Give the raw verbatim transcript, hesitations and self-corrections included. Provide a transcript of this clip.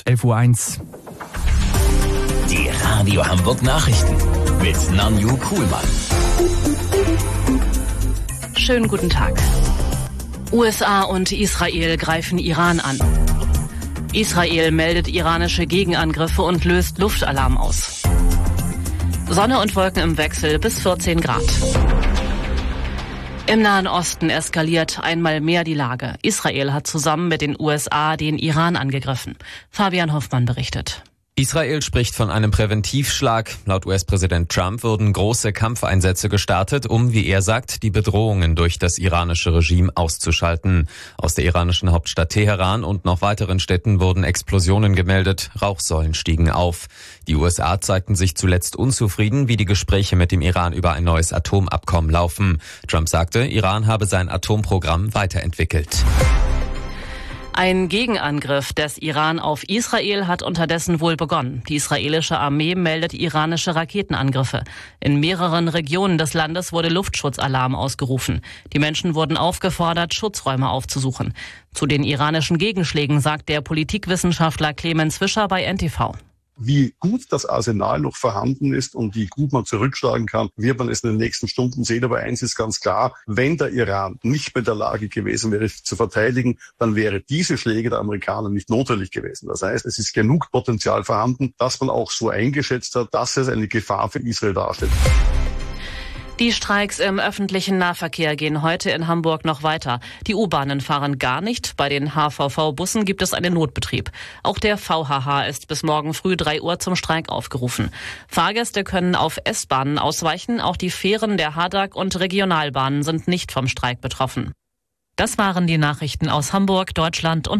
elf Uhr eins. Die Radio Hamburg Nachrichten mit Nanju Kuhlmann. Schönen guten Tag. U S A und Israel greifen Iran an. Israel meldet iranische Gegenangriffe und löst Luftalarm aus. Sonne und Wolken im Wechsel bis vierzehn Grad. Im Nahen Osten eskaliert einmal mehr die Lage. Israel hat zusammen mit den U S A den Iran angegriffen. Fabian Hoffmann berichtet. Israel spricht von einem Präventivschlag. Laut U S-Präsident Trump wurden große Kampfeinsätze gestartet, um, wie er sagt, die Bedrohungen durch das iranische Regime auszuschalten. Aus der iranischen Hauptstadt Teheran und noch weiteren Städten wurden Explosionen gemeldet, Rauchsäulen stiegen auf. Die U S A zeigten sich zuletzt unzufrieden, wie die Gespräche mit dem Iran über ein neues Atomabkommen laufen. Trump sagte, Iran habe sein Atomprogramm weiterentwickelt. Ein Gegenangriff des Iran auf Israel hat unterdessen wohl begonnen. Die israelische Armee meldet iranische Raketenangriffe. In mehreren Regionen des Landes wurde Luftschutzalarm ausgerufen. Die Menschen wurden aufgefordert, Schutzräume aufzusuchen. Zu den iranischen Gegenschlägen sagt der Politikwissenschaftler Clemens Fischer bei N T V. Wie gut das Arsenal noch vorhanden ist und wie gut man zurückschlagen kann, wird man es in den nächsten Stunden sehen. Aber eins ist ganz klar, wenn der Iran nicht mehr in der Lage gewesen wäre, zu verteidigen, dann wäre diese Schläge der Amerikaner nicht notwendig gewesen. Das heißt, es ist genug Potenzial vorhanden, dass man auch so eingeschätzt hat, dass es eine Gefahr für Israel darstellt. Die Streiks im öffentlichen Nahverkehr gehen heute in Hamburg noch weiter. Die U-Bahnen fahren gar nicht. Bei den H V V-Bussen gibt es einen Notbetrieb. Auch der V H H ist bis morgen früh drei Uhr zum Streik aufgerufen. Fahrgäste können auf S-Bahnen ausweichen. Auch die Fähren der H D A G und Regionalbahnen sind nicht vom Streik betroffen. Das waren die Nachrichten aus Hamburg, Deutschland und